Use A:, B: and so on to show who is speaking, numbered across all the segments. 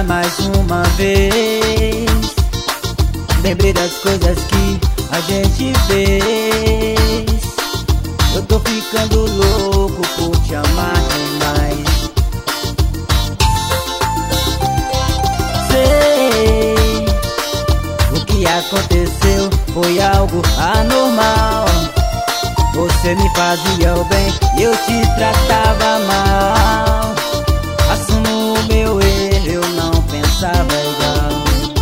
A: mais uma vez. Lembrei das coisas que a gente fez. Eu tô ficando louco por te amar demais. Sei, o que aconteceu foi algo anormal. Você me fazia o bem e eu te tratava mal. Assumo o meu erro, eu não pensava igual.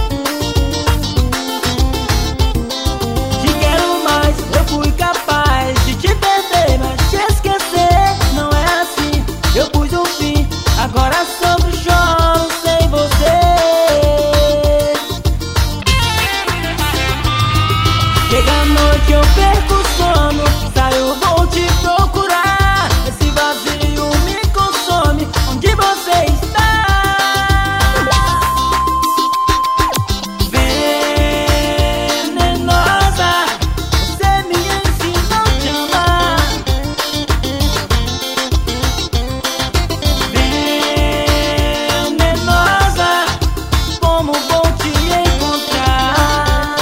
A: Te quero mais, eu fui capaz de te perder, mas te esquecer não é assim. Eu pus um fim, agora sofro e choro sem você. Chega a noite, eu perco o sono, saio, vou te procurar. Esse vazio me consome, onde você está? Venenosa, você me ensina a te amar. Venenosa, como vou te encontrar?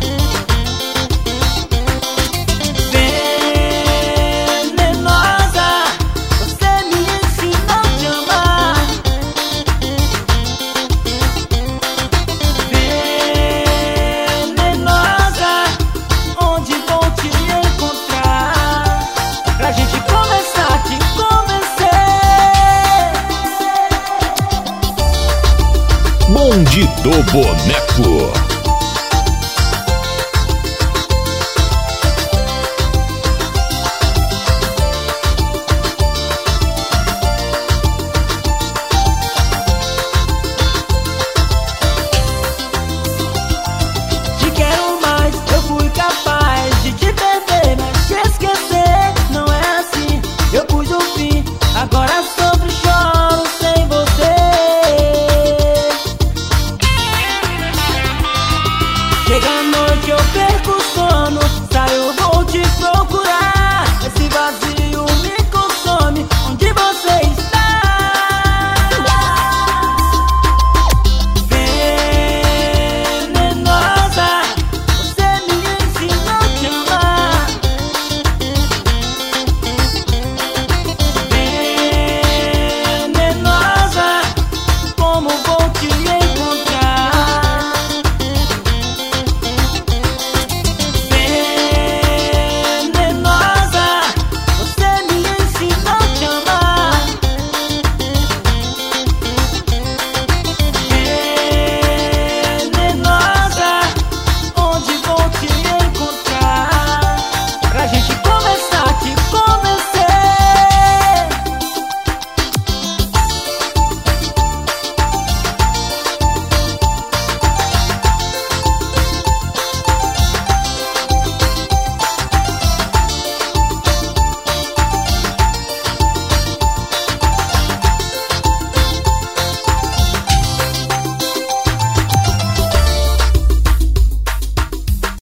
A: Venenosa, você me ensina a te amar. Venenosa, onde vou te encontrar? Pra gente começar a te convencer.
B: Bonde do Boneco.
A: Te quero mais, eu fui capaz de te perder, mas te esquecer não é assim. Eu pus um fim, agora sofro e choro sem você. Chega a noite, eu perco o sono,